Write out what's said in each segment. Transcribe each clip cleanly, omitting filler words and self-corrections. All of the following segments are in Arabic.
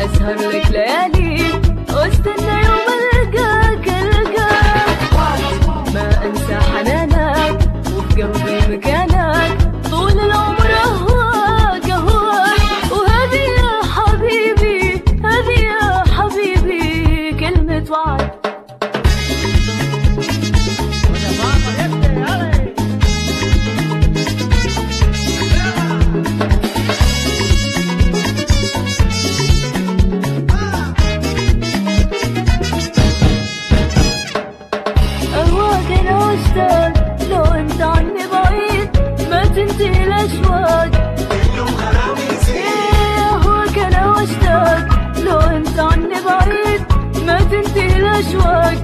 أسهر لك ليالي واستنى يوم ألقاك ما أنسى حنانك وفي قلبي مكانك طول العمر أهواك وهذه يا حبيبي هذه يا حبيبي كلمة وعد. لو انت عني بعيد ما تنتهي الاشواق اهواك انا واشتاق لو انت عني بعيد ما تنتهي الاشواق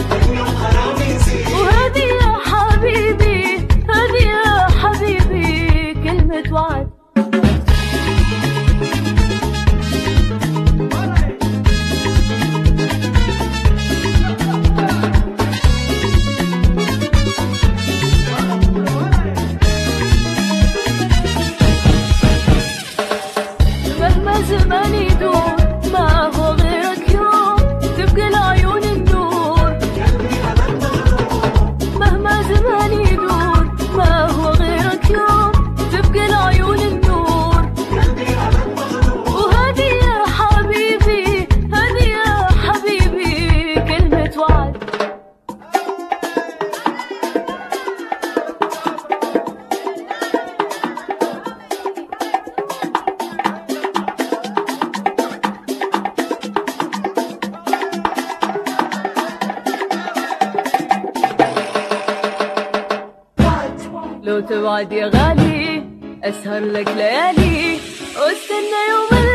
وهذه يا حبيبي هذه يا حبيبي كلمة وعد. زمان يدور ما هو غيرك يوم تبقى العيون النور مهما زمان يدور ما هو غيرك يوم تبقى العيون النور وهذه يا حبيبي هذه يا حبيبي كلمة وعد. لو توعد يا غالي أسهر لك ليالي واستنى يوم